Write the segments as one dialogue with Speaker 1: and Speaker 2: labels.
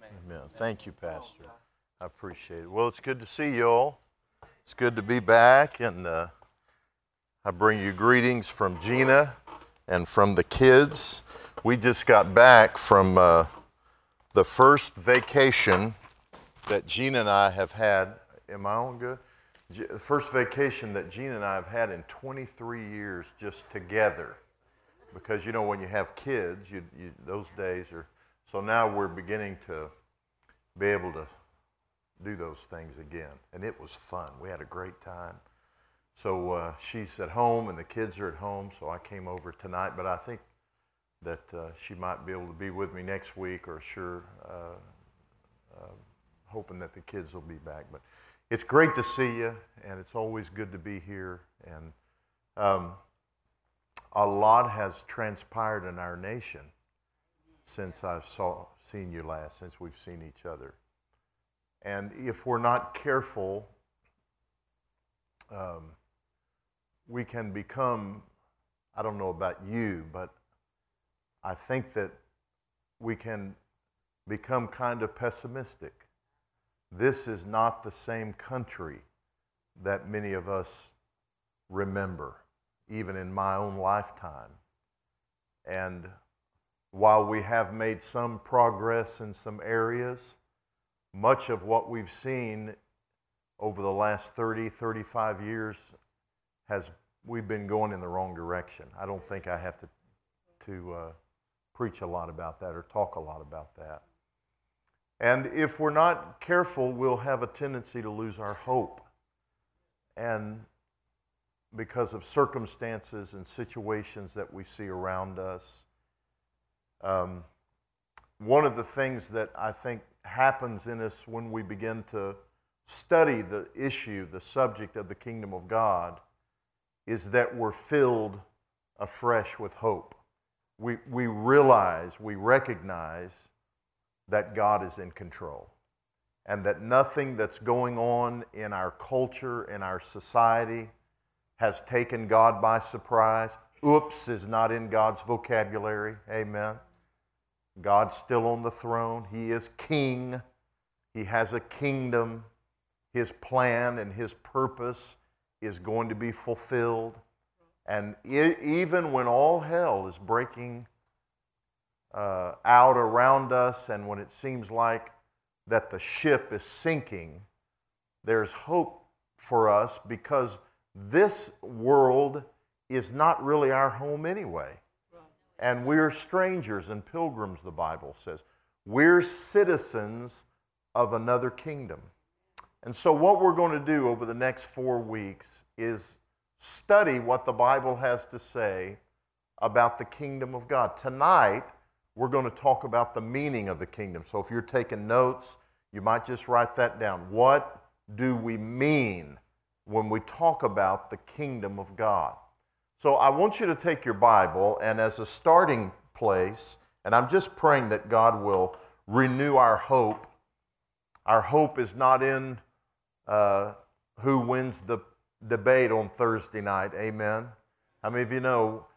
Speaker 1: Amen. Thank you, Pastor. I appreciate it. Well, it's good to see you all. It's good to be back, and I bring you greetings from Gina and from the kids. We just got back from the first vacation that Gina and I have had. Am I on good? The first vacation that Gina and I have had in 23 years just together. Because, you know, when you have kids, those days are... So now we're beginning to be able to do those things again. And it was fun. We had a great time. So she's at home and the kids are at home, so I came over tonight. But I think that she might be able to be with me next week, or hoping that the kids will be back. But it's great to see you, and it's always good to be here. And a lot has transpired in our nation since I've seen you last, since we've seen each other. And if we're not careful, we can become, I don't know about you, but I think that we can become kind of pessimistic. This is not the same country that many of us remember, even in my own lifetime. And while we have made some progress in some areas, much of what we've seen over the last 30, 35 years we've been going in the wrong direction. I don't think I have to preach a lot about that or talk a lot about that. And if we're not careful, we'll have a tendency to lose our hope. And because of circumstances and situations that we see around us. One of the things that I think happens in us when we begin to study the issue, the subject of the kingdom of God, is that we're filled afresh with hope. We recognize that God is in control, and that nothing that's going on in our culture, in our society, has taken God by surprise. Oops is not in God's vocabulary. Amen. God's still on the throne. He is king. He has a kingdom. His plan and His purpose is going to be fulfilled. And even when all hell is breaking out around us, and when it seems like that the ship is sinking, there's hope for us, because this world is not really our home anyway. And we're strangers and pilgrims, the Bible says. We're citizens of another kingdom. And so what we're going to do over the next 4 weeks is study what the Bible has to say about the kingdom of God. Tonight, we're going to talk about the meaning of the kingdom. So if you're taking notes, you might just write that down. What do we mean when we talk about the kingdom of God? So I want you to take your Bible, and as a starting place, and I'm just praying that God will renew our hope. Our hope is not in who wins the debate on Thursday night. Amen. How many of you know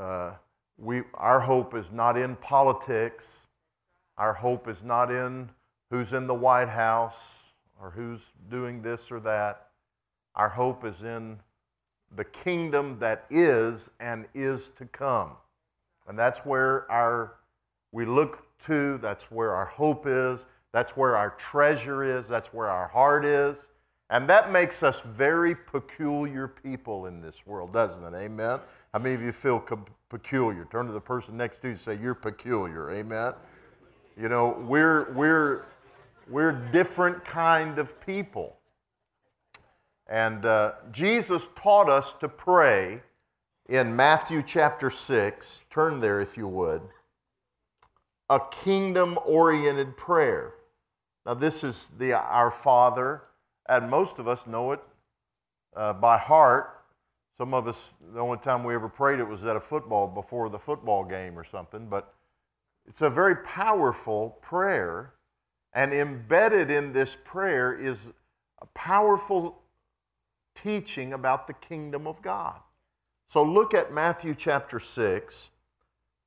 Speaker 1: our hope is not in politics. Our hope is not in who's in the White House or who's doing this or that. Our hope is in the kingdom that is and is to come. And that's where we look to, that's where our hope is, that's where our treasure is, that's where our heart is. And that makes us very peculiar people in this world, doesn't it? Amen? How many of you feel peculiar? Turn to the person next to you and say, you're peculiar. Amen? You know, we're different kind of people. And Jesus taught us to pray in Matthew chapter 6. Turn there if you would. A kingdom-oriented prayer. Now this is Our Father, and most of us know it by heart. Some of us, the only time we ever prayed it was at before the football game or something. But it's a very powerful prayer, and embedded in this prayer is a powerful teaching about the kingdom of God. So look at Matthew chapter 6,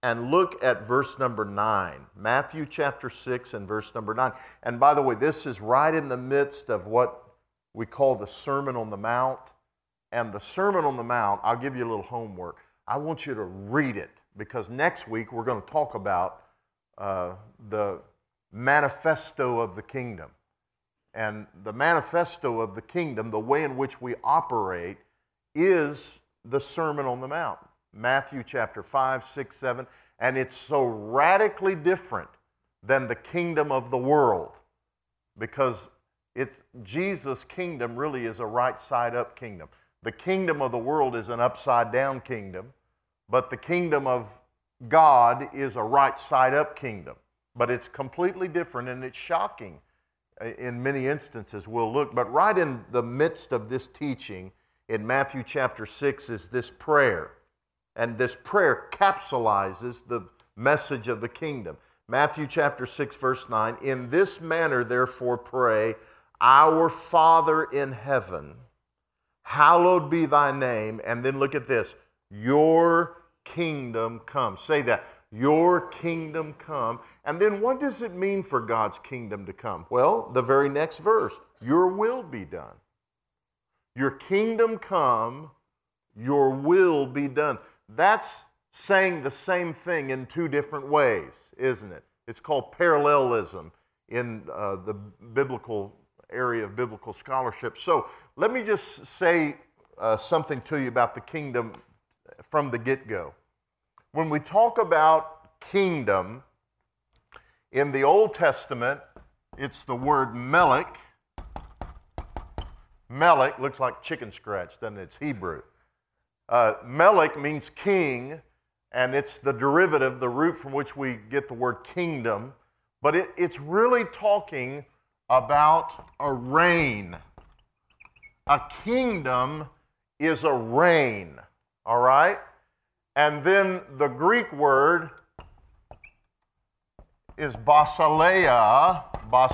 Speaker 1: and look at verse number 9. Matthew chapter 6 and verse number 9. And by the way, this is right in the midst of what we call the Sermon on the Mount. And the Sermon on the Mount, I'll give you a little homework. I want you to read it, because next week we're going to talk about the manifesto of the kingdom. And the manifesto of the kingdom, the way in which we operate, is the Sermon on the Mount. Matthew chapter 5, 6, 7. And it's so radically different than the kingdom of the world, because Jesus' kingdom really is a right side up kingdom. The kingdom of the world is an upside down kingdom, but the kingdom of God is a right side up kingdom. But it's completely different, and it's shocking in many instances. We'll look, but right in the midst of this teaching in Matthew chapter 6 is this prayer. And this prayer capsulizes the message of the kingdom. Matthew chapter 6 verse 9, in this manner therefore pray, our Father in heaven, hallowed be thy name. And then look at this, your kingdom come. Say that, your kingdom come. And then what does it mean for God's kingdom to come? Well, the very next verse, your will be done. Your kingdom come, your will be done. That's saying the same thing in two different ways, isn't it? It's called parallelism in the biblical area of biblical scholarship. So let me just say something to you about the kingdom from the get-go. When we talk about kingdom, in the Old Testament, it's the word melech. Melech looks like chicken scratch, doesn't it? It's Hebrew. Melech means king, and it's the derivative, the root from which we get the word kingdom. But it's really talking about a reign. A kingdom is a reign, all right? And then the Greek word is basileia,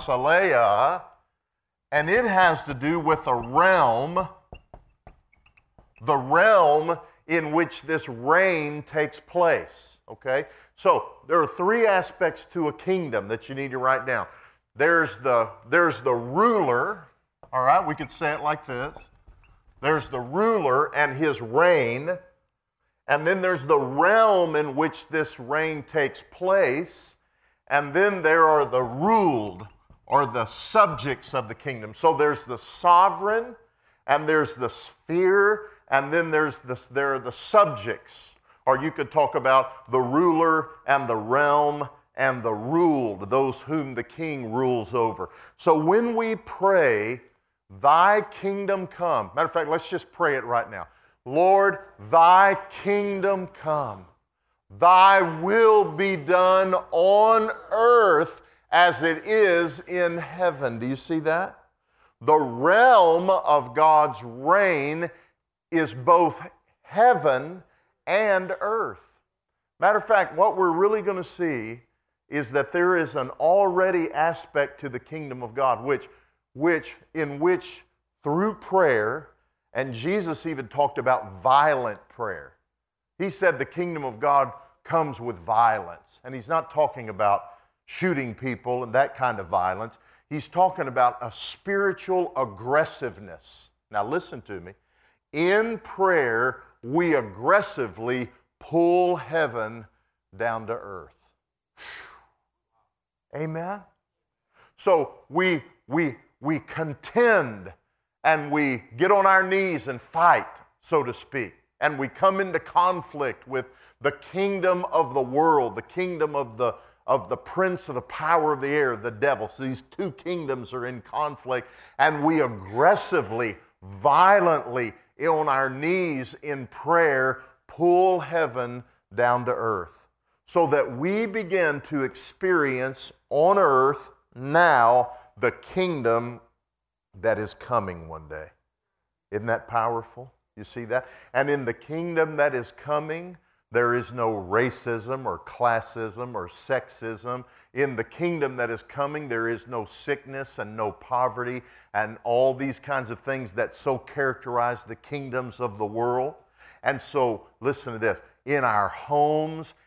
Speaker 1: and it has to do with a realm, the realm in which this reign takes place, okay? So there are three aspects to a kingdom that you need to write down. There's the ruler, all right? We could say it like this. There's the ruler and his reign, and then there's the realm in which this reign takes place, and then there are the ruled, or the subjects of the kingdom. So there's the sovereign, and there's the sphere, and then there are the subjects. Or you could talk about the ruler and the realm and the ruled, those whom the king rules over. So when we pray, thy kingdom come. Matter of fact, let's just pray it right now. Lord, thy kingdom come. Thy will be done on earth as it is in heaven. Do you see that? The realm of God's reign is both heaven and earth. Matter of fact, what we're really going to see is that there is an already aspect to the kingdom of God, in which through prayer, and Jesus even talked about violent prayer. He said the kingdom of God comes with violence. And he's not talking about shooting people and that kind of violence. He's talking about a spiritual aggressiveness. Now listen to me. In prayer, we aggressively pull heaven down to earth. Amen? So we contend and we get on our knees and fight, so to speak. And we come into conflict with the kingdom of the world, the kingdom of the prince of the power of the air, the devil. So these two kingdoms are in conflict, and we aggressively, violently, on our knees in prayer, pull heaven down to earth, so that we begin to experience on earth now the kingdom that is coming one day. Isn't that powerful? You see that? And in the kingdom that is coming, there is no racism or classism or sexism. In the kingdom that is coming, there is no sickness and no poverty and all these kinds of things that so characterize the kingdoms of the world. And so, listen to this. In our homes,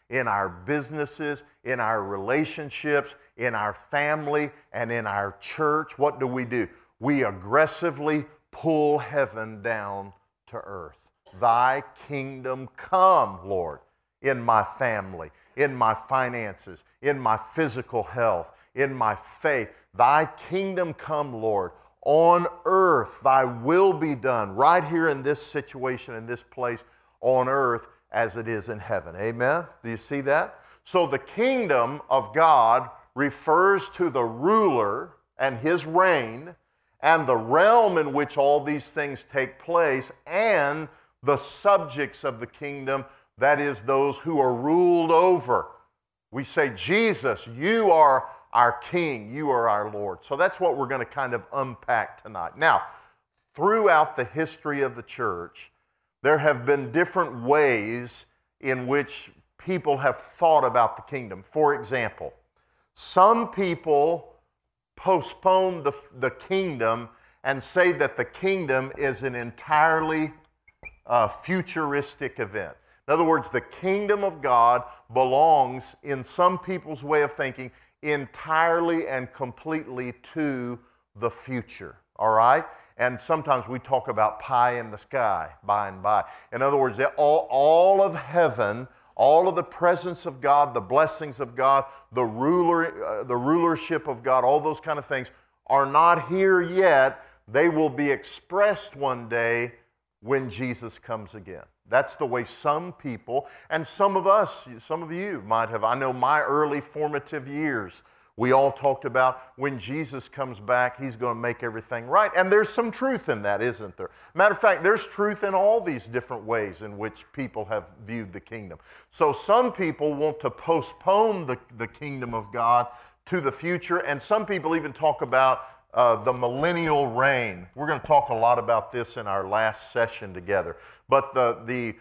Speaker 1: in our businesses, in our relationships, in our family, and in our church. What do? We aggressively pull heaven down to earth. Thy kingdom come, Lord, in my family, in my finances, in my physical health, in my faith. Thy kingdom come, Lord. On earth, thy will be done, right here in this situation, in this place, on earth as it is in heaven. Amen? Do you see that? So the kingdom of God refers to the ruler and his reign and the realm in which all these things take place and the subjects of the kingdom, that is, those who are ruled over. We say, Jesus, you are our King, you are our Lord. So that's what we're going to kind of unpack tonight. Now, throughout the history of the church, there have been different ways in which people have thought about the kingdom. For example, some people postpone the kingdom and say that the kingdom is an entirely futuristic event. In other words, the kingdom of God belongs, in some people's way of thinking, entirely and completely to the future, all right? And sometimes we talk about pie in the sky, by and by. In other words, all of heaven, all of the presence of God, the blessings of God, the rulership of God, all those kind of things are not here yet. They will be expressed one day when Jesus comes again. That's the way some people, and some of us, some of you might have. I know my early formative years, we all talked about when Jesus comes back, he's going to make everything right. And there's some truth in that, isn't there? Matter of fact, there's truth in all these different ways in which people have viewed the kingdom. So some people want to postpone the kingdom of God to the future, and some people even talk about the millennial reign. We're going to talk a lot about this in our last session together. But the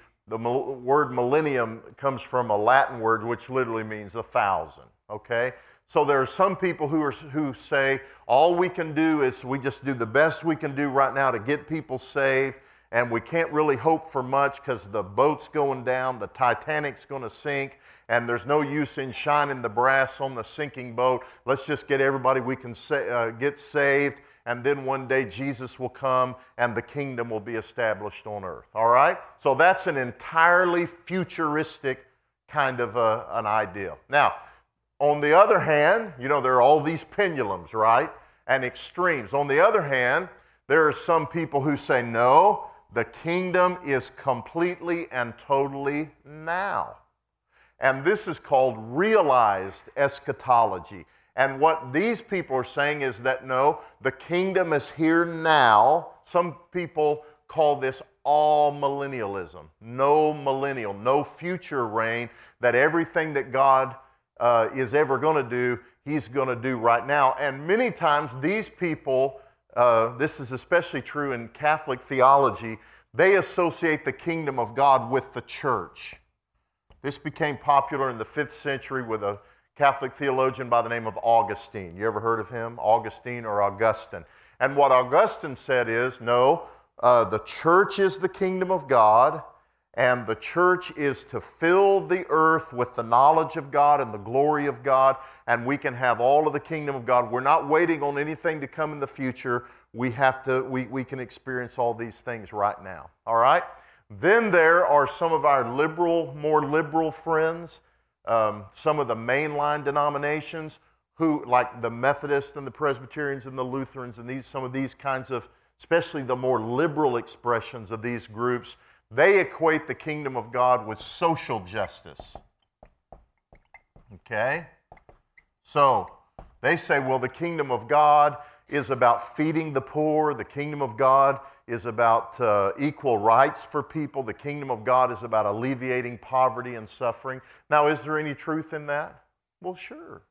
Speaker 1: word millennium comes from a Latin word which literally means 1,000, okay? So there are some people who say all we can do is we just do the best we can do right now to get people saved, and we can't really hope for much because the boat's going down, the Titanic's going to sink, and there's no use in shining the brass on the sinking boat. Let's just get everybody we can get saved, and then one day Jesus will come and the kingdom will be established on earth. All right? So that's an entirely futuristic kind of an idea. Now, on the other hand, you know, there are all these pendulums, right? And extremes. On the other hand, there are some people who say, no, the kingdom is completely and totally now. And this is called realized eschatology. And what these people are saying is that no, the kingdom is here now. Some people call this all millennialism. No millennial, no future reign, that everything that God is ever going to do, he's going to do right now. And many times these people, this is especially true in Catholic theology, they associate the kingdom of God with the church. This became popular in the 5th century with a Catholic theologian by the name of Augustine. You ever heard of him? Augustine or Augustine. And what Augustine said is, no, the church is the kingdom of God, and the church is to fill the earth with the knowledge of God and the glory of God, and we can have all of the kingdom of God. We're not waiting on anything to come in the future. We can experience all these things right now. All right? Then there are some of our more liberal friends, some of the mainline denominations, who, like the Methodists and the Presbyterians and the Lutherans and some of these kinds of, especially the more liberal expressions of these groups, they equate the kingdom of God with social justice. Okay? So, they say, well, the kingdom of God is about feeding the poor. The kingdom of God is about equal rights for people. The kingdom of God is about alleviating poverty and suffering. Now, is there any truth in that? Well, sure.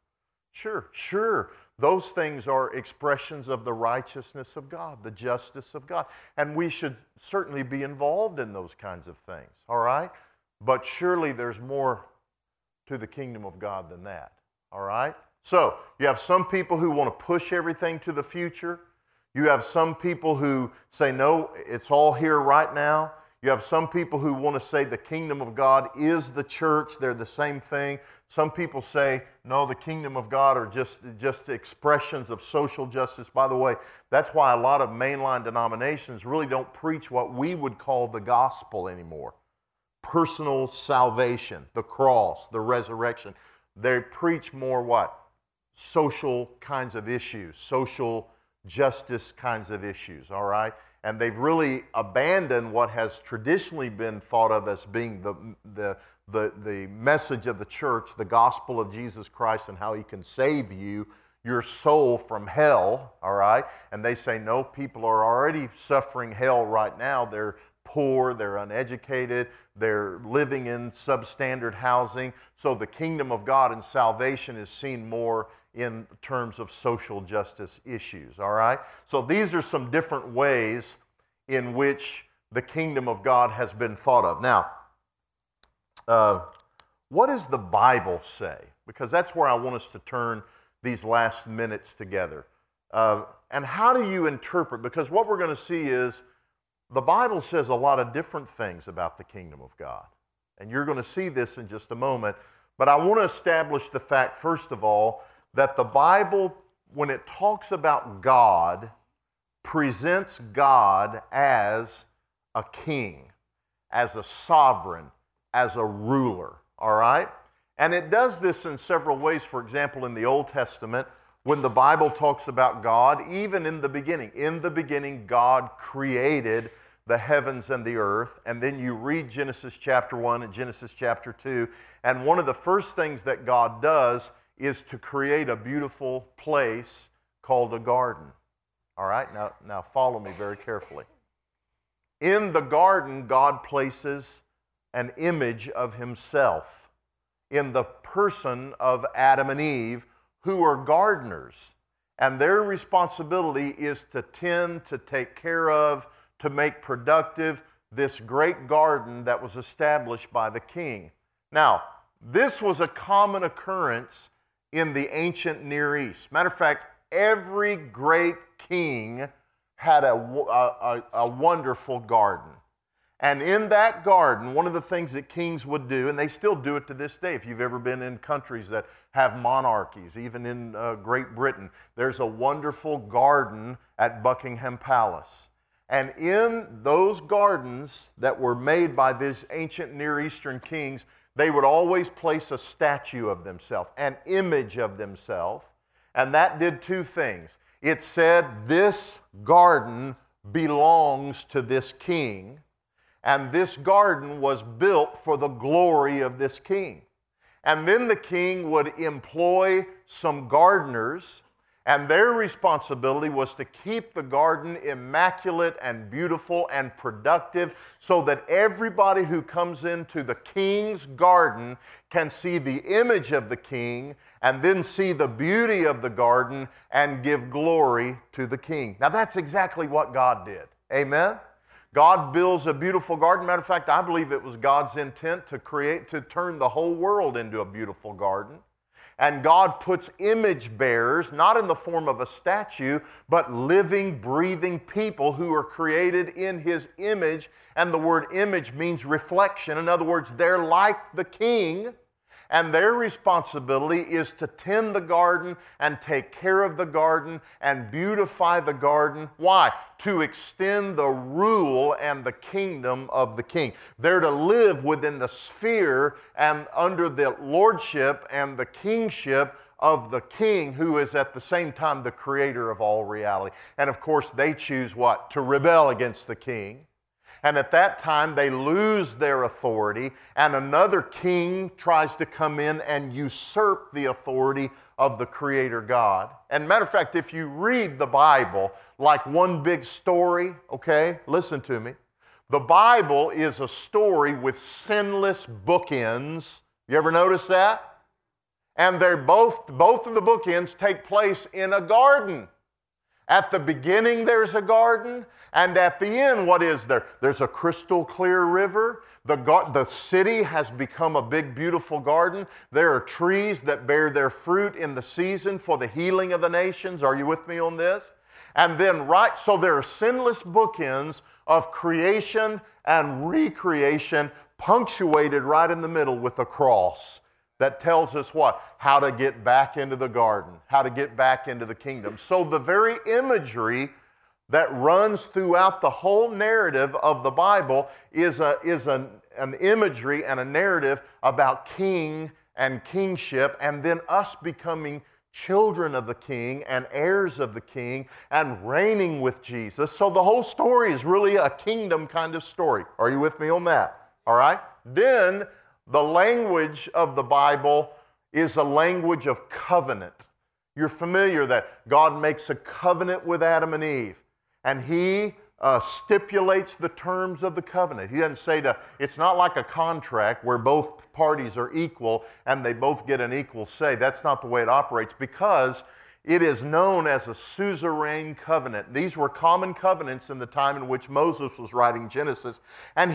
Speaker 1: Those things are expressions of the righteousness of God, the justice of God. And we should certainly be involved in those kinds of things, all right? But surely there's more to the kingdom of God than that, all right? So, you have some people who want to push everything to the future. You have some people who say, no, it's all here right now. You have some people who want to say the kingdom of God is the church. They're the same thing. Some people say, no, the kingdom of God are just expressions of social justice. By the way, that's why a lot of mainline denominations really don't preach what we would call the gospel anymore. Personal salvation, the cross, the resurrection. They preach more what? Social kinds of issues, social justice kinds of issues, all right? And they've really abandoned what has traditionally been thought of as being the message of the church, the gospel of Jesus Christ and how He can save you, your soul from hell, all right? And they say, no, people are already suffering hell right now. They're poor, they're uneducated, they're living in substandard housing. So the kingdom of God and salvation is seen more in terms of social justice issues, all right? So these are some different ways in which the kingdom of God has been thought of. Now, what does the Bible say? Because that's where I want us to turn these last minutes together. And how do you interpret? Because what we're going to see is the Bible says a lot of different things about the kingdom of God. And you're going to see this in just a moment. But I want to establish the fact, first of all, that the Bible, when it talks about God, presents God as a king, as a sovereign, as a ruler, all right? And it does this in several ways. For example, in the Old Testament, when the Bible talks about God, even in the beginning God created the heavens and the earth. And then you read Genesis chapter 1 and Genesis chapter 2, and one of the first things that God does is to create a beautiful place called a garden. All right, now follow me very carefully. In the garden, God places an image of Himself in the person of Adam and Eve, who are gardeners. And their responsibility is to tend, to take care of, to make productive this great garden that was established by the king. Now, this was a common occurrence in the ancient Near East. Matter of fact, every great king had a wonderful garden. And in that garden, one of the things that kings would do, and they still do it to this day, if you've ever been in countries that have monarchies, even in Great Britain, there's a wonderful garden at Buckingham Palace. And in those gardens that were made by these ancient Near Eastern kings, they would always place a statue of themselves, an image of themselves, and that did two things. It said, this garden belongs to this king, and this garden was built for the glory of this king. And then the king would employ some gardeners, and their responsibility was to keep the garden immaculate and beautiful and productive so that everybody who comes into the king's garden can see the image of the king and then see the beauty of the garden and give glory to the king. Now that's exactly what God did. Amen? God builds a beautiful garden. Matter of fact, I believe it was God's intent to turn the whole world into a beautiful garden. And God puts image bearers, not in the form of a statue, but living, breathing people who are created in His image. And the word image means reflection. In other words, they're like the king. And their responsibility is to tend the garden and take care of the garden and beautify the garden. Why? To extend the rule and the kingdom of the king. They're to live within the sphere and under the lordship and the kingship of the king, who is at the same time the creator of all reality. And of course, they choose what? To rebel against the king. And at that time, they lose their authority, and another king tries to come in and usurp the authority of the Creator God. And matter of fact, if you read the Bible like one big story, okay, listen to me. The Bible is a story with sinless bookends. You ever notice that? And they're both of the bookends take place in a garden. At the beginning, there's a garden, and at the end, what is there? There's a crystal clear river. The city has become a big, beautiful garden. There are trees that bear their fruit in the season for the healing of the nations. Are you with me on this? And then so there are sinless bookends of creation and recreation punctuated right in the middle with a cross that tells us what? How to get back into the garden, how to get back into the kingdom. So the very imagery that runs throughout the whole narrative of the Bible is an imagery and a narrative about king and kingship, and then us becoming children of the king and heirs of the king and reigning with Jesus. So the whole story is really a kingdom kind of story. Are you with me on that? All right? Then the language of the Bible is a language of covenant. You're familiar that God makes a covenant with Adam and Eve, and He stipulates the terms of the covenant. He doesn't say it's not like a contract where both parties are equal and they both get an equal say. That's not the way it operates, because it is known as a suzerain covenant. These were common covenants in the time in which Moses was writing Genesis, and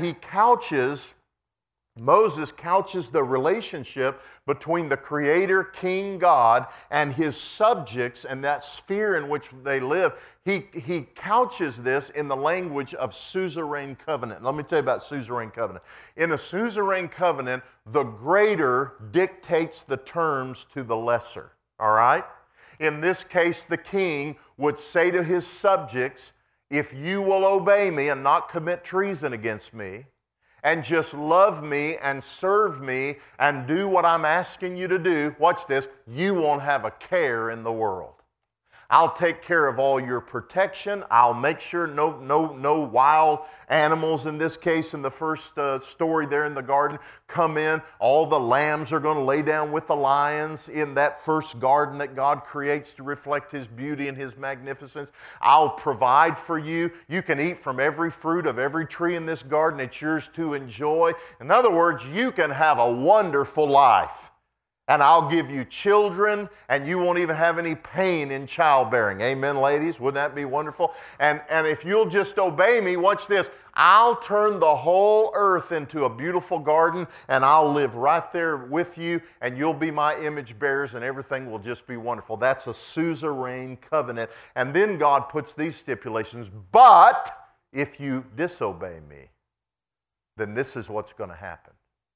Speaker 1: Moses couches the relationship between the Creator, King God, and His subjects and that sphere in which they live. He couches this in the language of suzerain covenant. Let me tell you about suzerain covenant. In a suzerain covenant, the greater dictates the terms to the lesser. All right? In this case, the king would say to his subjects, if you will obey me and not commit treason against me, and just love me and serve me and do what I'm asking you to do, watch this, you won't have a care in the world. I'll take care of all your protection. I'll make sure no wild animals, in this case, in the first story there in the garden, come in. All the lambs are going to lay down with the lions in that first garden that God creates to reflect His beauty and His magnificence. I'll provide for you. You can eat from every fruit of every tree in this garden. It's yours to enjoy. In other words, you can have a wonderful life. And I'll give you children, and you won't even have any pain in childbearing. Amen, ladies? Wouldn't that be wonderful? And if you'll just obey me, watch this. I'll turn the whole earth into a beautiful garden, and I'll live right there with you, and you'll be my image bearers, and everything will just be wonderful. That's a suzerain covenant. And then God puts these stipulations. But if you disobey me, then this is what's going to happen.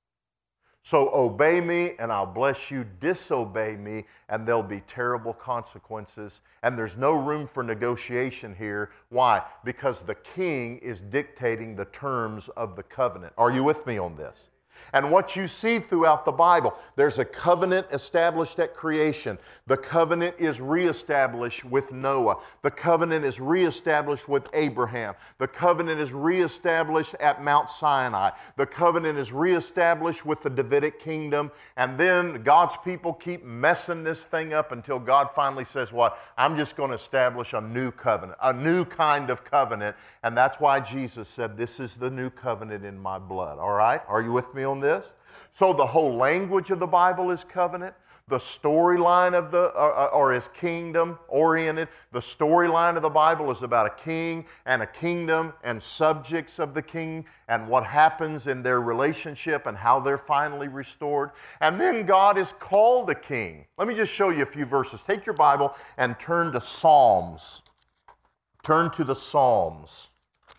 Speaker 1: So obey me and I'll bless you. Disobey me and there'll be terrible consequences. And there's no room for negotiation here. Why? Because the king is dictating the terms of the covenant. Are you with me on this? And what you see throughout the Bible, there's a covenant established at creation. The covenant is reestablished with Noah. The covenant is reestablished with Abraham. The covenant is reestablished at Mount Sinai. The covenant is reestablished with the Davidic kingdom. And then God's people keep messing this thing up until God finally says, what? I'm just going to establish a new covenant, a new kind of covenant. And that's why Jesus said, this is the new covenant in my blood. All right? Are you with me on this? So the whole language of the Bible is covenant. The storyline of or is kingdom oriented. The storyline of the Bible is about a king and a kingdom and subjects of the king and what happens in their relationship and how they're finally restored. And then God is called a king. Let me just show you a few verses. Take your Bible and turn to Psalms. Turn to the Psalms.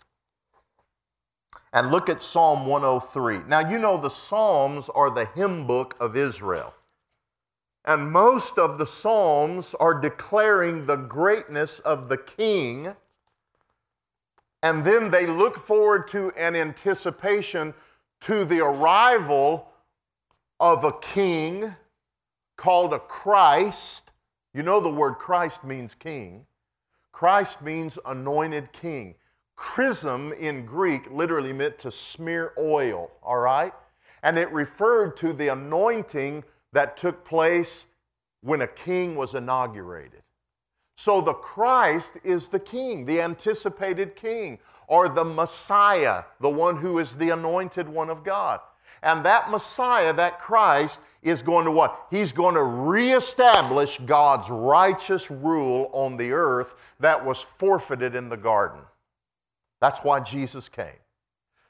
Speaker 1: And look at Psalm 103. Now, you know the Psalms are the hymn book of Israel. And most of the Psalms are declaring the greatness of the king. And then they look forward to an anticipation to the arrival of a king called a Christ. You know the word Christ means king. Christ means anointed king. Chrism in Greek literally meant to smear oil, all right? And it referred to the anointing that took place when a king was inaugurated. So the Christ is the king, the anticipated king, or the Messiah, the one who is the anointed one of God. And that Messiah, that Christ, is going to what? He's going to reestablish God's righteous rule on the earth that was forfeited in the garden. That's why Jesus came.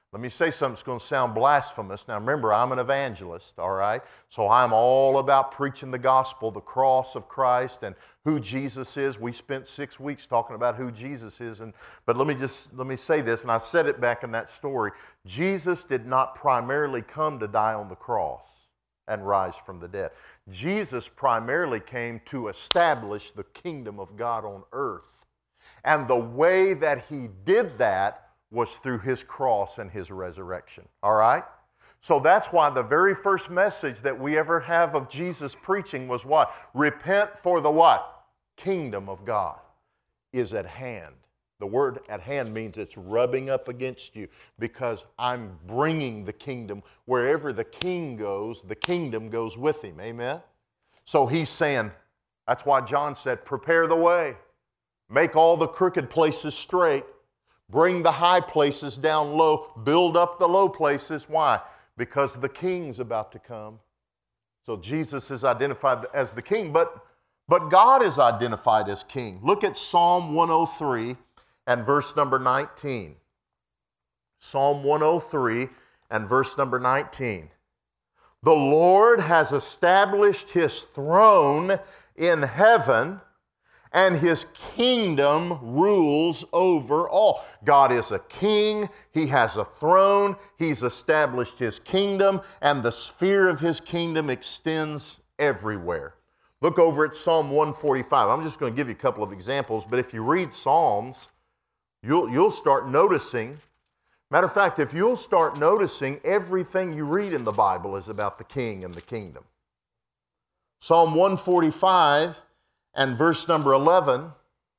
Speaker 1: Let me say something that's going to sound blasphemous. Now remember, I'm an evangelist, all right? So I'm all about preaching the gospel, the cross of Christ, and who Jesus is. We spent 6 weeks talking about who Jesus is. But let me say this, and I said it back in that story. Jesus did not primarily come to die on the cross and rise from the dead. Jesus primarily came to establish the kingdom of God on earth. And the way that he did that was through his cross and his resurrection. All right? So that's why the very first message that we ever have of Jesus preaching was what? Repent, for the what? Kingdom of God is at hand. The word at hand means it's rubbing up against you, because I'm bringing the kingdom. Wherever the king goes, the kingdom goes with him. Amen? So he's saying, that's why John said, prepare the way. Make all the crooked places straight. Bring the high places down low. Build up the low places. Why? Because the king's about to come. So Jesus is identified as the king, but God is identified as king. Look at Psalm 103 and verse number 19. Psalm 103 and verse number 19. The Lord has established his throne in heaven, and his kingdom rules over all. God is a king. He has a throne. He's established his kingdom, and the sphere of his kingdom extends everywhere. Look over at Psalm 145. I'm just going to give you a couple of examples, but if you read Psalms, you'll start noticing. Matter of fact, if you'll start noticing, everything you read in the Bible is about the king and the kingdom. Psalm 145 and verse number 11,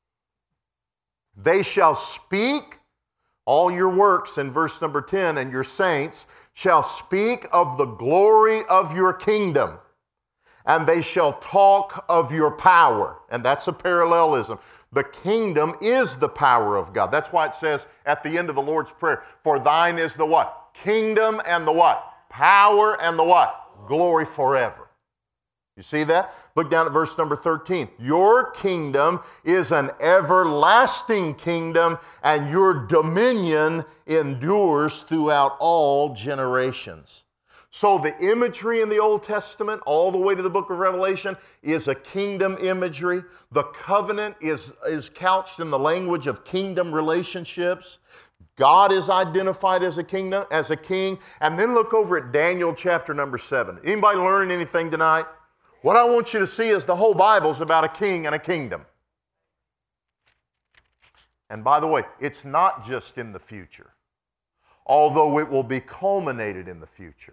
Speaker 1: they shall speak, all your works in verse number 10, and your saints shall speak of the glory of your kingdom, and they shall talk of your power. And that's a parallelism. The kingdom is the power of God. That's why it says at the end of the Lord's Prayer, for thine is the what? Kingdom and the what? Power and the what? Glory forever. You see that? Look down at verse number 13. Your kingdom is an everlasting kingdom, and your dominion endures throughout all generations. So the imagery in the Old Testament, all the way to the book of Revelation, is a kingdom imagery. The covenant is couched in the language of kingdom relationships. God is identified as a kingdom, as a king. And then look over at Daniel chapter number 7. Anybody learning anything tonight? What I want you to see is the whole Bible is about a king and a kingdom. And by the way, it's not just in the future, although it will be culminated in the future.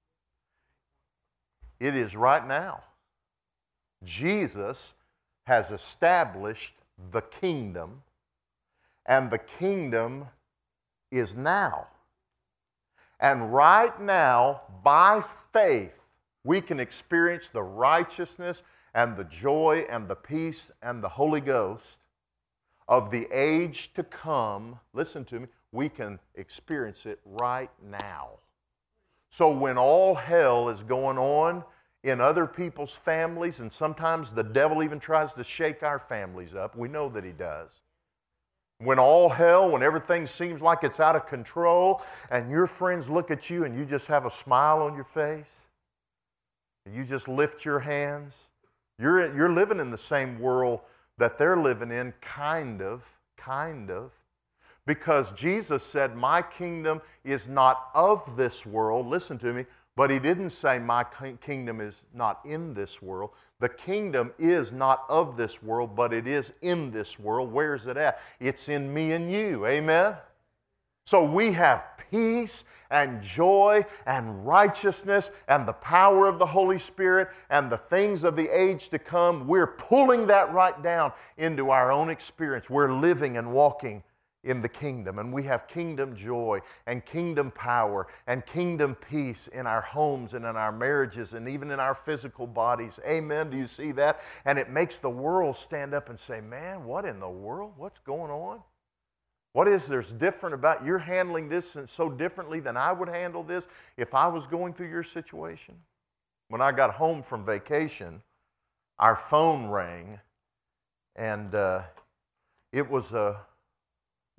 Speaker 1: It is right now. Jesus has established the kingdom, and the kingdom is now. And right now, by faith, we can experience the righteousness and the joy and the peace and the Holy Ghost of the age to come. Listen to me. We can experience it right now. So when all hell is going on in other people's families, and sometimes the devil even tries to shake our families up, we know that he does. When all hell, when everything seems like it's out of control, and your friends look at you and you just have a smile on your face, you just lift your hands. You're living in the same world that they're living in, kind of. Because Jesus said, my kingdom is not of this world. Listen to me. But he didn't say my kingdom is not in this world. The kingdom is not of this world, but it is in this world. Where is it at? It's in me and you. Amen? So we have peace and joy and righteousness and the power of the Holy Spirit and the things of the age to come. We're pulling that right down into our own experience. We're living and walking in the kingdom, and we have kingdom joy and kingdom power and kingdom peace in our homes and in our marriages and even in our physical bodies. Amen. Do you see that? And it makes the world stand up and say, man, what in the world? What's going on? What is there's different about you're handling this so differently than I would handle this if I was going through your situation? When I got home from vacation, our phone rang, and it was a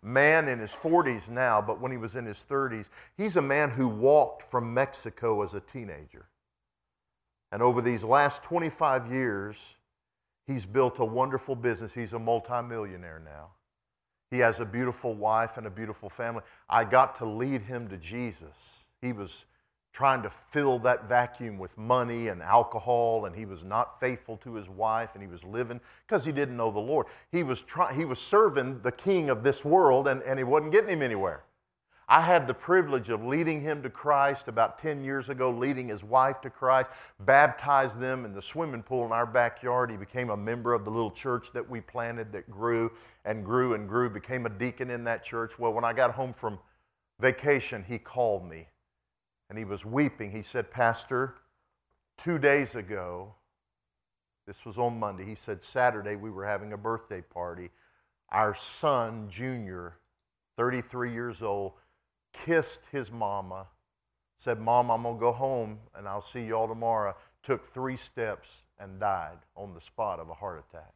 Speaker 1: man in his 40s now, but when he was in his 30s, he's a man who walked from Mexico as a teenager. And over these last 25 years, he's built a wonderful business. He's a multimillionaire now. He has a beautiful wife and a beautiful family. I got to lead him to Jesus. He was trying to fill that vacuum with money and alcohol, and he was not faithful to his wife, and he was living because he didn't know the Lord. He was serving the king of this world, and he wasn't getting him anywhere. I had the privilege of leading him to Christ about 10 years ago, leading his wife to Christ, baptized them in the swimming pool in our backyard. He became a member of the little church that we planted that grew and grew and grew, became a deacon in that church. Well, when I got home from vacation, he called me, and he was weeping. He said, "Pastor, 2 days ago," this was on Monday, he said, "Saturday we were having a birthday party. Our son, Junior, 33 years old, kissed his mama, said, 'Mom, I'm going to go home and I'll see y'all tomorrow.' Took 3 steps and died on the spot of a heart attack."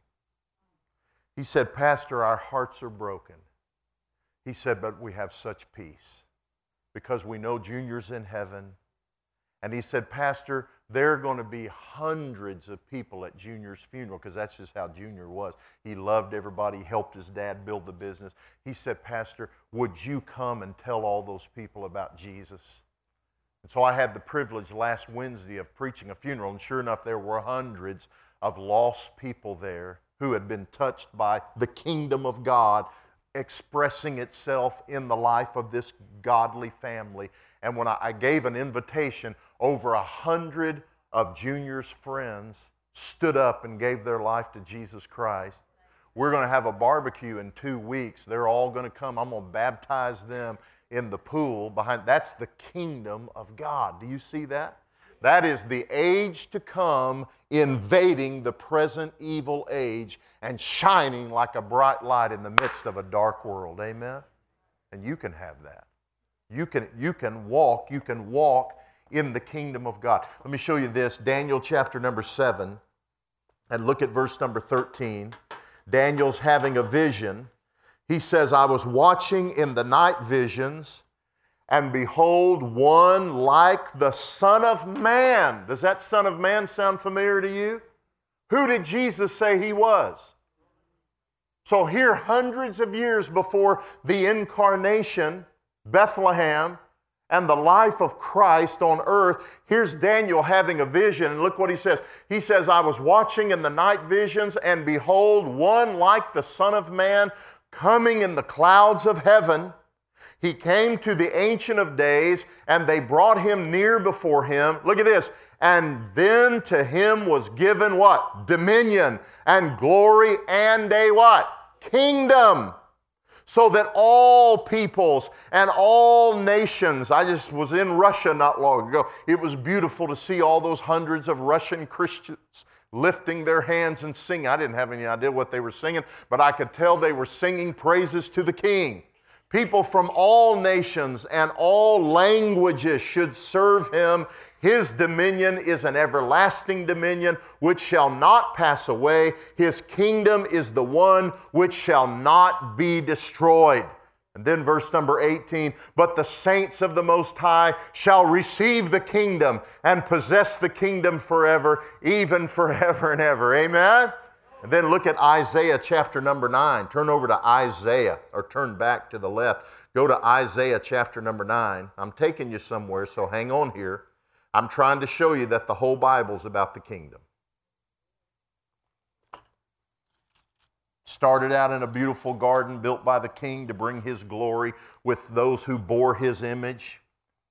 Speaker 1: He said, "Pastor, our hearts are broken." He said, "But we have such peace because we know Junior's in heaven." And he said, "Pastor, there are going to be hundreds of people at Junior's funeral," because that's just how Junior was. He loved everybody. He helped his dad build the business. He said, "Pastor, would you come and tell all those people about Jesus?" And so I had the privilege last Wednesday of preaching a funeral, and sure enough, there were hundreds of lost people there who had been touched by the kingdom of God expressing itself in the life of this godly family. And when I gave an invitation, over 100 of Junior's friends stood up and gave their life to Jesus Christ. We're going to have a barbecue in 2 weeks. They're all going to come. I'm going to baptize them in the pool behind. That's the kingdom of God. Do you see that? That is the age to come invading the present evil age and shining like a bright light in the midst of a dark world. Amen? And you can have that. You can walk in the kingdom of God. Let me show you this. Daniel chapter number 7, and look at verse number 13. Daniel's having a vision. He says, "I was watching in the night visions, and behold, one like the Son of Man." Does that Son of Man sound familiar to you? Who did Jesus say he was? So here, hundreds of years before the incarnation, Bethlehem, and the life of Christ on earth, here's Daniel having a vision, and look what he says. He says, "I was watching in the night visions, and behold, one like the Son of Man coming in the clouds of heaven. He came to the Ancient of Days, and they brought him near before him." Look at this. "And then to him was given" what? "Dominion and glory and a" what? "Kingdom. So that all peoples and all nations." I just was in Russia not long ago. It was beautiful to see all those hundreds of Russian Christians lifting their hands and singing. I didn't have any idea what they were singing, but I could tell they were singing praises to the King. People from all nations and all languages should serve him. His dominion is an everlasting dominion which shall not pass away. His kingdom is the one which shall not be destroyed. And then verse number 18, "But the saints of the Most High shall receive the kingdom and possess the kingdom forever, even forever and ever." Amen? And then look at Isaiah chapter number 9. Turn over to Isaiah, or turn back to the left. Go to Isaiah chapter number 9. I'm taking you somewhere, so hang on here. I'm trying to show you that the whole Bible is about the kingdom. Started out in a beautiful garden built by the king to bring his glory with those who bore his image.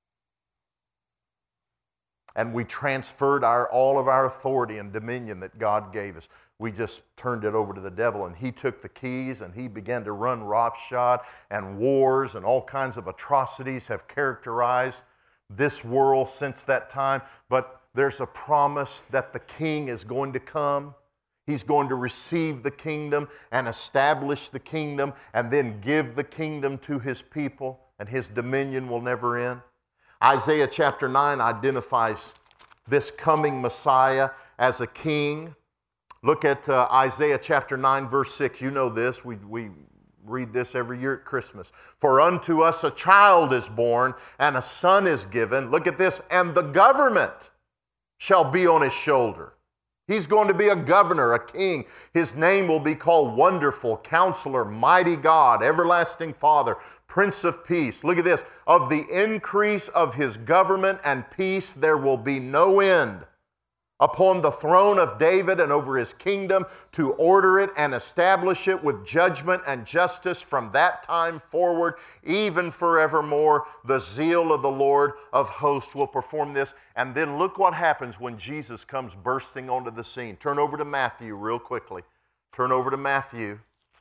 Speaker 1: And we transferred all of our authority and dominion that God gave us. We just turned it over to the devil, and he took the keys and he began to run roughshod, and wars and all kinds of atrocities have characterized this world since that time. But there's a promise that the king is going to come. He's going to receive the kingdom and establish the kingdom and then give the kingdom to his people, and his dominion will never end. Isaiah chapter 9 identifies this coming Messiah as a king. Look at Isaiah chapter 9 verse 6. You know this. We read this every year at Christmas. For unto us a child is born, and a son is given. Look at this. And the government shall be on his shoulder. He's going to be a governor, a king. His name will be called Wonderful, Counselor, Mighty God, Everlasting Father, Prince of Peace. Look at this. Of the increase of his government and peace there will be no end. Upon the throne of David and over his kingdom, to order it and establish it with judgment and justice from that time forward, even forevermore. The zeal of the Lord of hosts will perform this. And then look what happens when Jesus comes bursting onto the scene. Turn over to Matthew real quickly. Turn over to Matthew.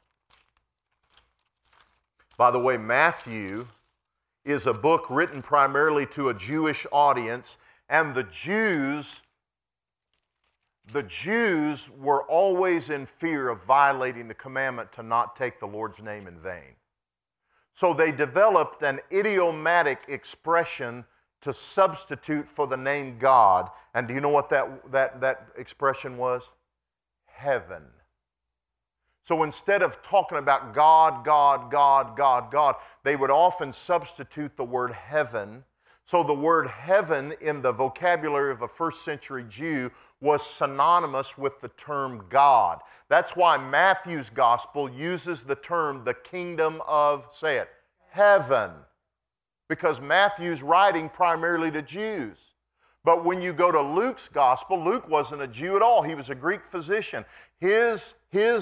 Speaker 1: By the way, Matthew is a book written primarily to a Jewish audience, and the Jews were always in fear of violating the commandment to not take the Lord's name in vain. So they developed an idiomatic expression to substitute for the name God. And do you know what that expression was? Heaven. So instead of talking about God, God, God, God, God, they would often substitute the word heaven. So the word heaven in the vocabulary of a first century Jew was synonymous with the term God. That's why Matthew's gospel uses the term the kingdom of, say it, heaven. Because Matthew's writing primarily to Jews. But when you go to Luke's gospel, Luke wasn't a Jew at all. He was a Greek physician. His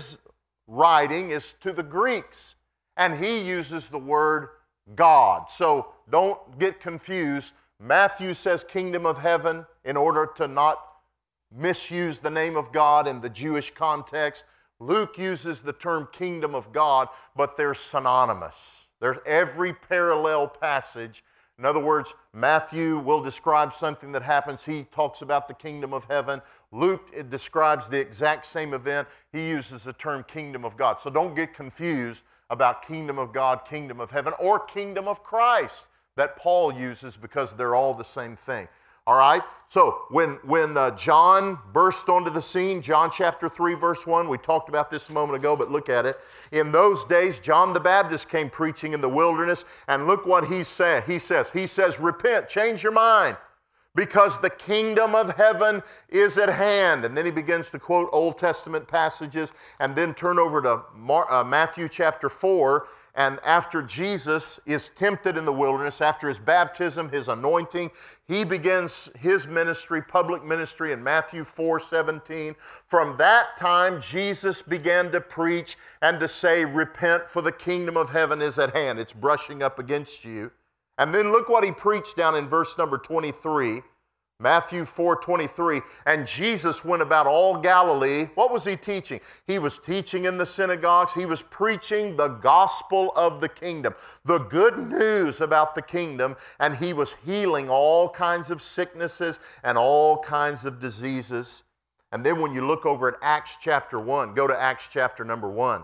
Speaker 1: writing is to the Greeks, and he uses the word God. So don't get confused. Matthew says kingdom of heaven in order to not misuse the name of God in the Jewish context. Luke uses the term kingdom of God, but they're synonymous. There's every parallel passage. In other words, Matthew will describe something that happens. He talks about the kingdom of heaven. Luke, it describes the exact same event. He uses the term kingdom of God. So don't get confused about kingdom of God, kingdom of heaven, or kingdom of Christ that Paul uses, because they're all the same thing. All right? So when John burst onto the scene, John chapter 3, verse 1, we talked about this a moment ago, but look at it. In those days, John the Baptist came preaching in the wilderness, and look what he said. He says, repent, change your mind, because the kingdom of heaven is at hand. And then he begins to quote Old Testament passages, and then turn over to Matthew chapter 4. And after Jesus is tempted in the wilderness, after his baptism, his anointing, he begins his ministry, public ministry, in Matthew 4:17. From that time, Jesus began to preach and to say, repent, for the kingdom of heaven is at hand. It's brushing up against you. And then look what he preached down in verse number 23. Matthew 4:23, and Jesus went about all Galilee. What was he teaching? He was teaching in the synagogues. He was preaching the gospel of the kingdom, the good news about the kingdom, and he was healing all kinds of sicknesses and all kinds of diseases. And then when you look over at Acts chapter 1, go to Acts chapter number 1.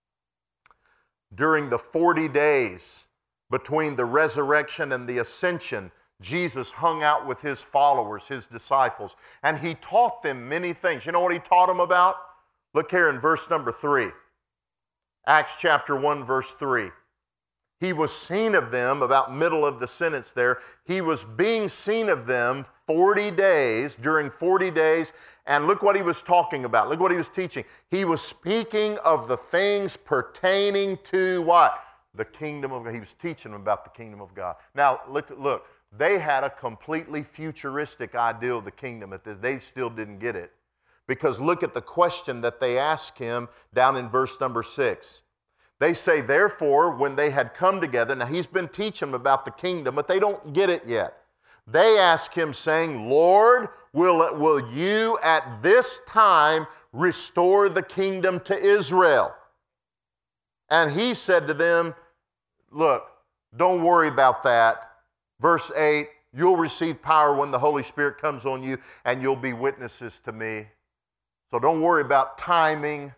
Speaker 1: During the 40 days between the resurrection and the ascension, Jesus hung out with his followers, his disciples, and he taught them many things. You know what he taught them about? Look here in verse number 3. Acts chapter 1, verse 3. He was seen of them, about middle of the sentence there. He was being seen of them 40 days, during 40 days, and look what he was talking about. Look what he was teaching. He was speaking of the things pertaining to what? The kingdom of God. He was teaching them about the kingdom of God. Now, look. They had a completely futuristic idea of the kingdom at this. They still didn't get it. Because look at the question that they asked him down in verse number 6. They say, therefore, when they had come together, now he's been teaching them about the kingdom, but they don't get it yet. They ask him, saying, Lord, will you at this time restore the kingdom to Israel? And he said to them, look, don't worry about that. Verse 8, you'll receive power when the Holy Spirit comes on you, and you'll be witnesses to me. So don't worry about timing.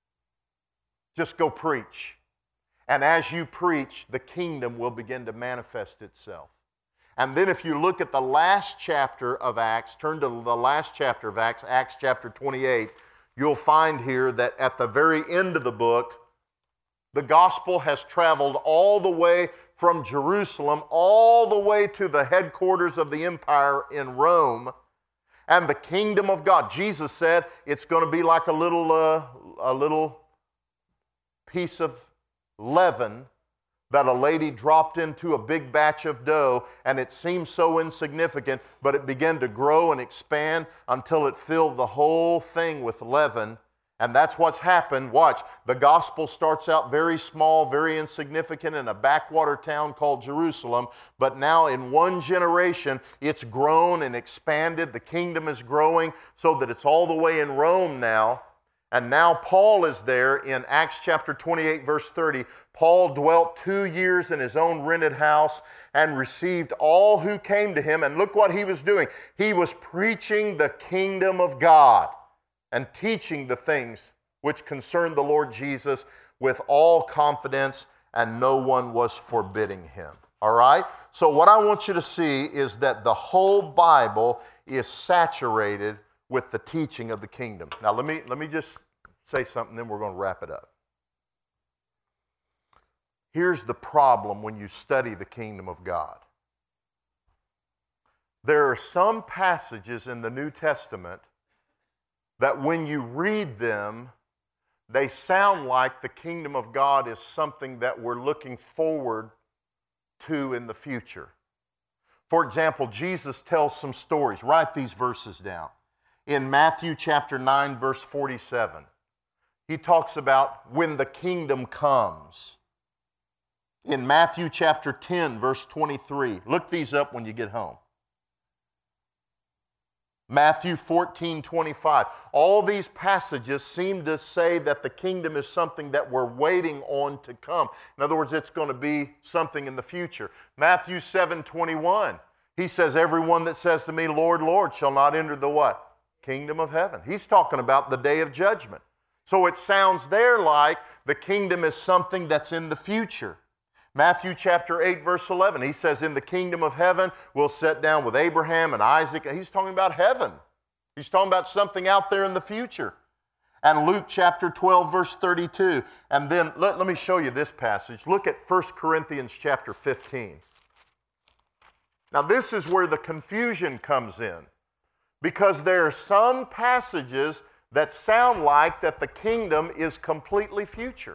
Speaker 1: Just go preach. And as you preach, the kingdom will begin to manifest itself. And then if you look at the last chapter of Acts, turn to the last chapter of Acts, Acts chapter 28, you'll find here that at the very end of the book, The gospel has traveled all the way from Jerusalem, all the way to the headquarters of the empire in Rome. And the kingdom of God, Jesus said, it's going to be like a little piece of leaven that a lady dropped into a big batch of dough, and it seemed so insignificant, but it began to grow and expand until it filled the whole thing with leaven. And that's what's happened. Watch, the gospel starts out very small, very insignificant in a backwater town called Jerusalem, but now in one generation, it's grown and expanded. The kingdom is growing so that it's all the way in Rome now. And now Paul is there in Acts chapter 28, verse 30. Paul dwelt 2 years in his own rented house and received all who came to him. And look what he was doing. He was preaching the kingdom of God and teaching the things which concern the Lord Jesus with all confidence, and no one was forbidding him. All right? So what I want you to see is that the whole Bible is saturated with the teaching of the kingdom. Now let me just say something, then we're going to wrap it up. Here's the problem when you study the kingdom of God. There are some passages in the New Testament that when you read them, they sound like the kingdom of God is something that we're looking forward to in the future. For example, Jesus tells some stories. Write these verses down. In Matthew chapter 9, verse 47, he talks about when the kingdom comes. In Matthew chapter 10, verse 23, look these up when you get home. Matthew 14, 25. All these passages seem to say that the kingdom is something that we're waiting on to come. In other words, it's going to be something in the future. Matthew 7, 21. He says, everyone that says to me, Lord, Lord, shall not enter the what? Kingdom of heaven. He's talking about the day of judgment. So it sounds there like the kingdom is something that's in the future. Matthew chapter 8, verse 11, he says, in the kingdom of heaven, we'll sit down with Abraham and Isaac. He's talking about heaven. He's talking about something out there in the future. And Luke chapter 12, verse 32. And then let me show you this passage. Look at 1 Corinthians chapter 15. Now this is where the confusion comes in, because there are some passages that sound like that the kingdom is completely future.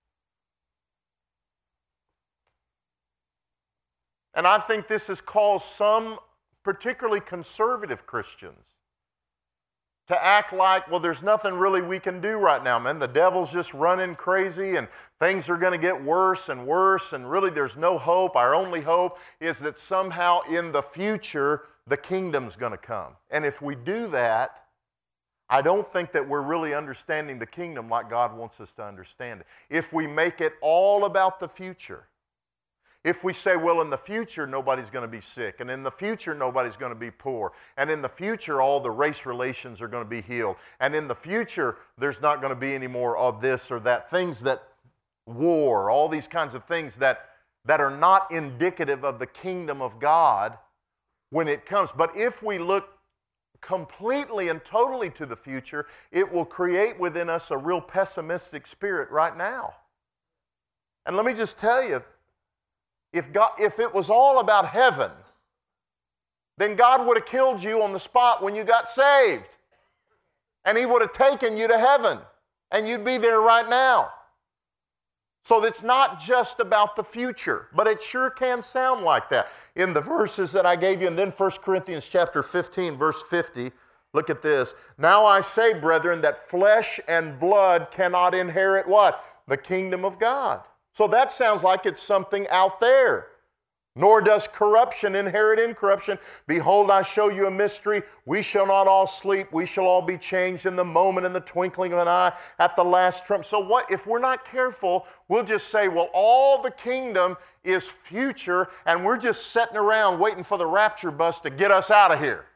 Speaker 1: And I think this has caused some particularly conservative Christians to act like, well, there's nothing really we can do right now, man. The devil's just running crazy and things are going to get worse and worse, and really there's no hope. Our only hope is that somehow in the future the kingdom's going to come. And if we do that, I don't think that we're really understanding the kingdom like God wants us to understand it. If we make it all about the future, if we say, well, in the future, nobody's going to be sick, and in the future, nobody's going to be poor, and in the future, all the race relations are going to be healed, and in the future, there's not going to be any more of this or that, things that war, all these kinds of things that are not indicative of the kingdom of God when it comes. But if we look completely and totally to the future, it will create within us a real pessimistic spirit right now. And let me just tell you, if it was all about heaven, then God would have killed you on the spot when you got saved. And He would have taken you to heaven, and you'd be there right now. So it's not just about the future, but it sure can sound like that. In the verses that I gave you, and then 1 Corinthians chapter 15, verse 50, look at this. Now I say, brethren, that flesh and blood cannot inherit what? The kingdom of God. So that sounds like it's something out there. Nor does corruption inherit incorruption. Behold, I show you a mystery. We shall not all sleep. We shall all be changed in the moment, in the twinkling of an eye, at the last trump. So what if we're not careful, we'll just say, well, all the kingdom is future, and we're just sitting around waiting for the rapture bus to get us out of here.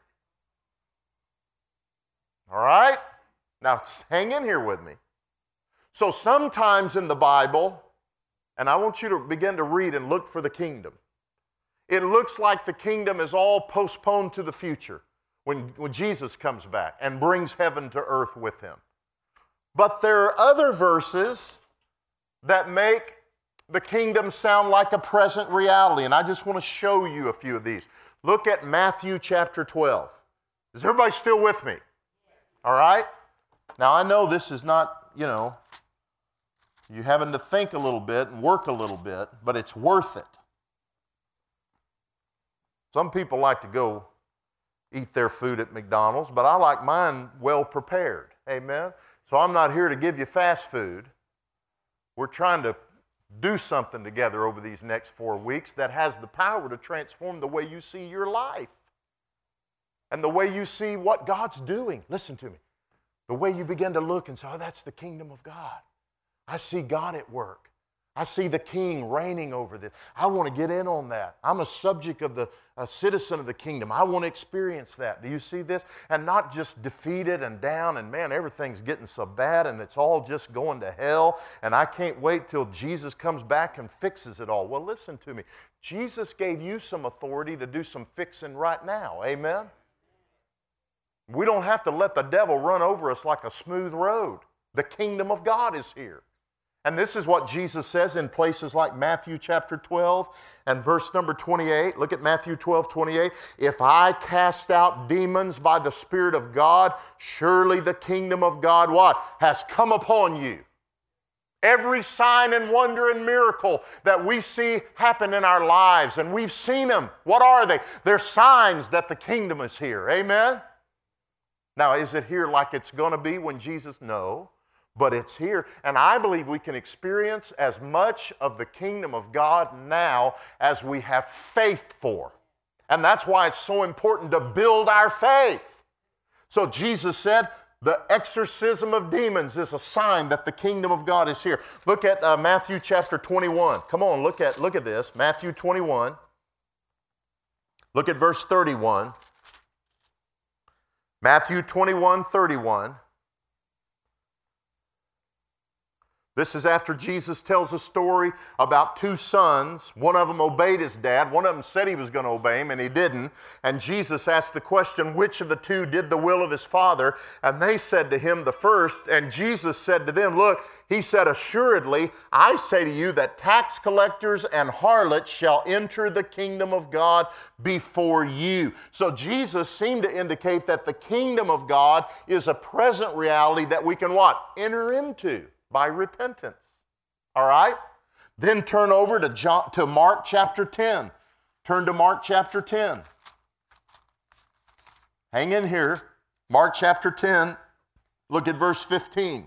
Speaker 1: All right? Now, hang in here with me. So sometimes in the Bible, and I want you to begin to read and look for the kingdom. It looks like the kingdom is all postponed to the future when Jesus comes back and brings heaven to earth with Him. But there are other verses that make the kingdom sound like a present reality. And I just want to show you a few of these. Look at Matthew chapter 12. Is everybody still with me? All right? Now, I know this is not, you having to think a little bit and work a little bit, but it's worth it. Some people like to go eat their food at McDonald's, but I like mine well prepared. Amen? So I'm not here to give you fast food. We're trying to do something together over these next 4 weeks that has the power to transform the way you see your life and the way you see what God's doing. Listen to me. The way you begin to look and say, oh, that's the kingdom of God. I see God at work. I see the King reigning over this. I want to get in on that. I'm a subject of a citizen of the kingdom. I want to experience that. Do you see this? And not just defeated and down and man, everything's getting so bad and it's all just going to hell and I can't wait till Jesus comes back and fixes it all. Well, listen to me. Jesus gave you some authority to do some fixing right now. Amen? We don't have to let the devil run over us like a smooth road. The kingdom of God is here. And this is what Jesus says in places like Matthew chapter 12 and verse number 28. Look at Matthew 12, 28. If I cast out demons by the Spirit of God, surely the kingdom of God, what? Has come upon you. Every sign and wonder and miracle that we see happen in our lives, and we've seen them. What are they? They're signs that the kingdom is here. Amen? Now, is it here like it's going to be when Jesus? No. But it's here, and I believe we can experience as much of the kingdom of God now as we have faith for. And that's why it's so important to build our faith. So Jesus said, the exorcism of demons is a sign that the kingdom of God is here. Look at Matthew chapter 21. Come on, look at this. Matthew 21. Look at verse 31. Matthew 21, 31. This is after Jesus tells a story about two sons. One of them obeyed his dad. One of them said he was going to obey him, and he didn't. And Jesus asked the question, which of the two did the will of his father? And they said to him, the first. And Jesus said to them, look, he said, assuredly, I say to you that tax collectors and harlots shall enter the kingdom of God before you. So Jesus seemed to indicate that the kingdom of God is a present reality that we can what? Enter into. By repentance. All right? Then turn over to Mark chapter 10. Turn to Mark chapter 10. Hang in here. Mark chapter 10. Look at verse 15.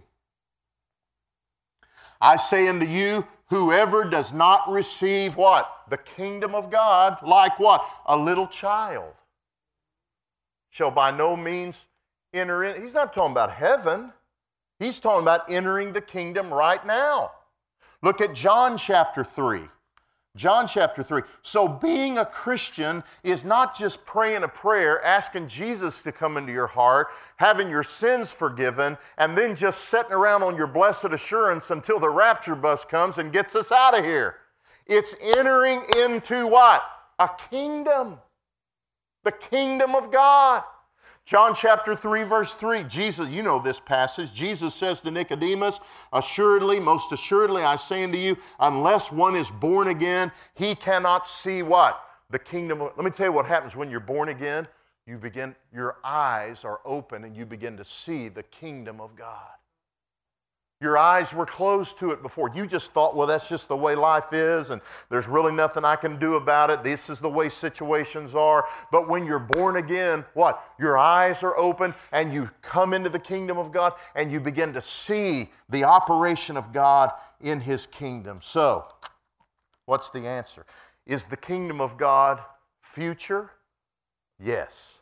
Speaker 1: I say unto you, whoever does not receive what? The kingdom of God, like what? A little child, shall by no means enter in. He's not talking about heaven. He's talking about entering the kingdom right now. Look at John chapter 3. John chapter 3. So being a Christian is not just praying a prayer, asking Jesus to come into your heart, having your sins forgiven, and then just sitting around on your blessed assurance until the rapture bus comes and gets us out of here. It's entering into what? A kingdom. The kingdom of God. John chapter 3, verse 3, Jesus, you know this passage. Jesus says to Nicodemus, assuredly, most assuredly, I say unto you, unless one is born again, he cannot see what? The kingdom of, let me tell you what happens when you're born again. Your eyes are open and you begin to see the kingdom of God. Your eyes were closed to it before. You just thought, well, that's just the way life is, and there's really nothing I can do about it. This is the way situations are. But when you're born again, what? Your eyes are open, and you come into the kingdom of God, and you begin to see the operation of God in His kingdom. So, what's the answer? Is the kingdom of God future? Yes.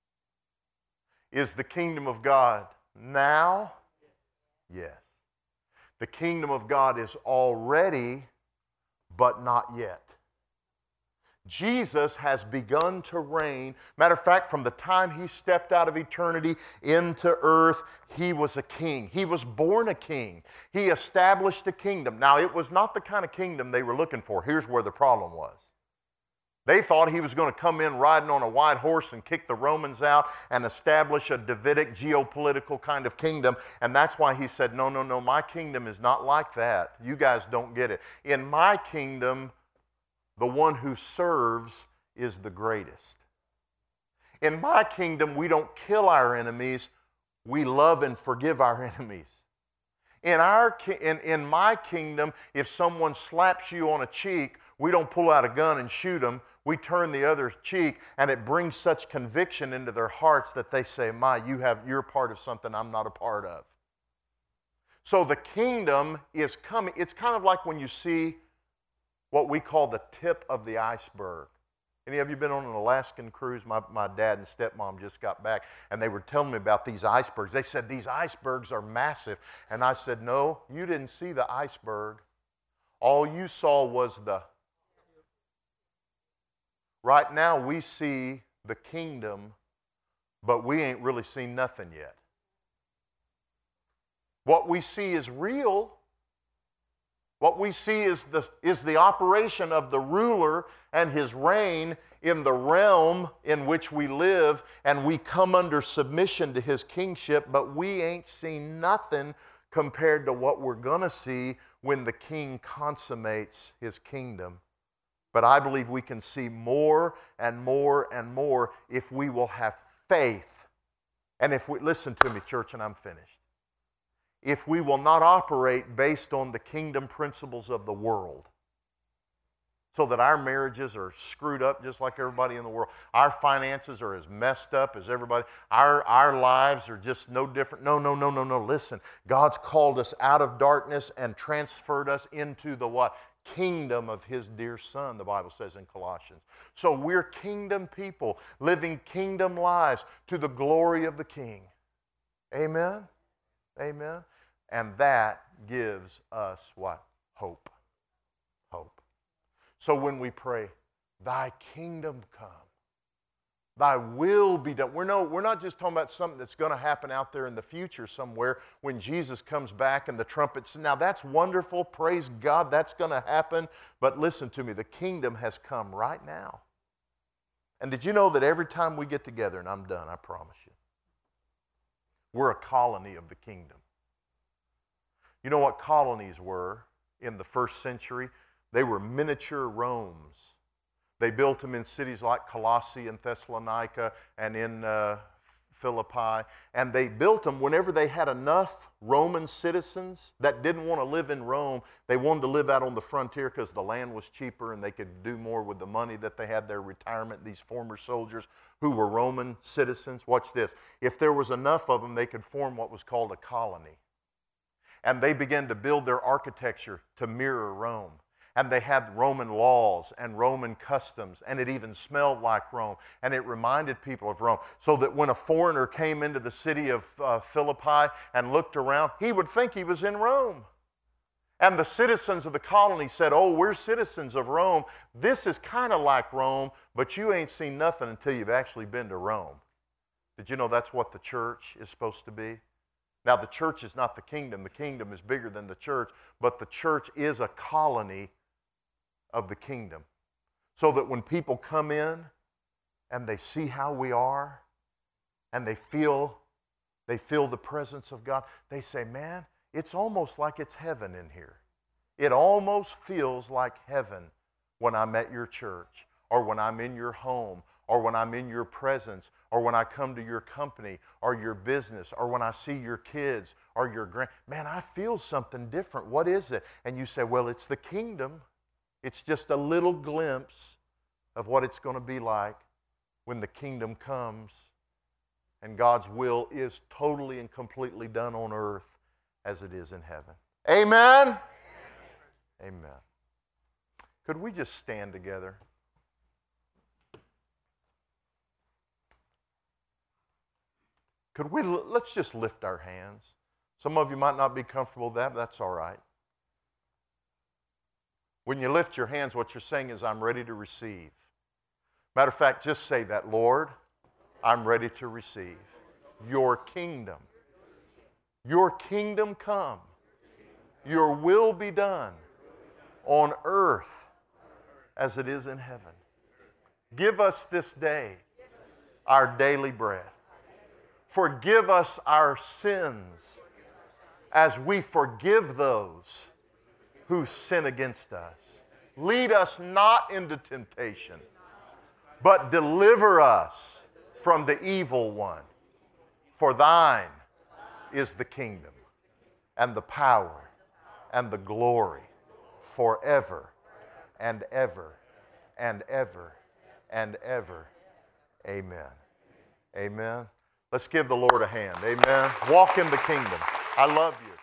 Speaker 1: Is the kingdom of God now? Yes. The kingdom of God is already, but not yet. Jesus has begun to reign. Matter of fact, from the time He stepped out of eternity into earth, He was a king. He was born a king. He established a kingdom. Now, it was not the kind of kingdom they were looking for. Here's where the problem was. They thought he was going to come in riding on a white horse and kick the Romans out and establish a Davidic geopolitical kind of kingdom. And that's why he said, no, no, no, my kingdom is not like that. You guys don't get it. In my kingdom, the one who serves is the greatest. In my kingdom, we don't kill our enemies. We love and forgive our enemies. In my kingdom, if someone slaps you on a cheek, we don't pull out a gun and shoot them. We turn the other cheek, and it brings such conviction into their hearts that they say, you're part of something I'm not a part of. So the kingdom is coming. It's kind of like when you see what we call the tip of the iceberg. Any of you been on an Alaskan cruise? My dad and stepmom just got back, and they were telling me about these icebergs. They said, these icebergs are massive. And I said, no, you didn't see the iceberg. All you saw was the... Right now, we see the kingdom, but we ain't really seen nothing yet. What we see is real. What we see is the operation of the ruler and his reign in the realm in which we live, and we come under submission to his kingship, but we ain't seen nothing compared to what we're going to see when the king consummates his kingdom. But I believe we can see more and more and more if we will have faith. And if we, listen to me, church, and I'm finished. If we will not operate based on the kingdom principles of the world, so that our marriages are screwed up just like everybody in the world. Our finances are as messed up as everybody. Our lives are just no different. No. Listen, God's called us out of darkness and transferred us into the what? Kingdom of his dear Son, the Bible says in Colossians. So we're kingdom people, living kingdom lives to the glory of the King. Amen? Amen? And that gives us what? Hope. Hope. So when we pray, thy kingdom come, thy will be done. We're not just talking about something that's going to happen out there in the future somewhere when Jesus comes back and the trumpets. Now that's wonderful. Praise God, that's going to happen. But listen to me, the kingdom has come right now. And did you know that every time we get together, and I'm done, I promise you, we're a colony of the kingdom. You know what colonies were in the first century? They were miniature Romes. They built them in cities like Colossae and Thessalonica and in Philippi. And they built them whenever they had enough Roman citizens that didn't want to live in Rome. They wanted to live out on the frontier because the land was cheaper and they could do more with the money that they had, their retirement, these former soldiers who were Roman citizens. Watch this. If there was enough of them, they could form what was called a colony. And they began to build their architecture to mirror Rome. And they had Roman laws and Roman customs, and it even smelled like Rome, and it reminded people of Rome. So that when a foreigner came into the city of Philippi and looked around, he would think he was in Rome. And the citizens of the colony said, oh, we're citizens of Rome. This is kind of like Rome, but you ain't seen nothing until you've actually been to Rome. Did you know that's what the church is supposed to be? Now, the church is not the kingdom. The kingdom is bigger than the church, but the church is a colony of the kingdom. So that when people come in and they see how we are and they feel the presence of God, they say, man, it's almost like it's heaven in here. It almost feels like heaven when I'm at your church or when I'm in your home or when I'm in your presence or when I come to your company or your business or when I see your kids or your man, I feel something different. What is it? And you say, well, it's the kingdom. It's just a little glimpse of what it's going to be like when the kingdom comes and God's will is totally and completely done on earth as it is in heaven. Amen? Amen. Could we just stand together? Let's just lift our hands. Some of you might not be comfortable with that, but that's all right. When you lift your hands, what you're saying is, I'm ready to receive. Matter of fact, just say that, Lord, I'm ready to receive your kingdom. Your kingdom come. Your will be done on earth as it is in heaven. Give us this day our daily bread. Forgive us our sins as we forgive those who sin against us. Lead us not into temptation, but deliver us from the evil one. For thine is the kingdom and the power and the glory forever and ever and ever and ever. Amen. Amen. Let's give the Lord a hand. Amen. Walk in the kingdom. I love you.